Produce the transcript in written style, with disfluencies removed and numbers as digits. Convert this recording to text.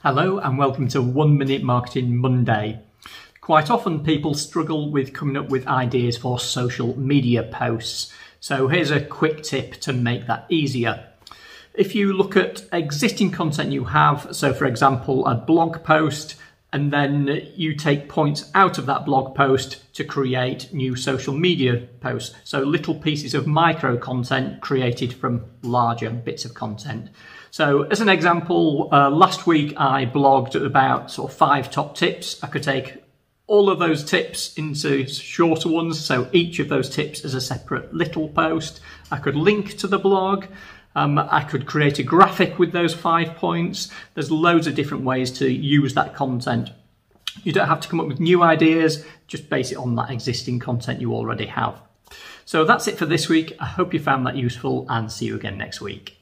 Hello and welcome to 1 Minute Marketing Monday. Quite often people struggle with coming up with ideas for social media posts. So here's a quick tip to make that easier. If you look at existing content you have, so for example a blog post, and then you take points out of that blog post to create new social media posts. So little pieces of micro content created from larger bits of content. So as an example, last week I blogged about sort of 5 top tips. I could take all of those tips into shorter ones. So each of those tips is a separate little post. I could link to the blog. I could create a graphic with those 5 points. There's loads of different ways to use that content. You don't have to come up with new ideas, just base it on that existing content you already have. So that's it for this week. I hope you found that useful and see you again next week.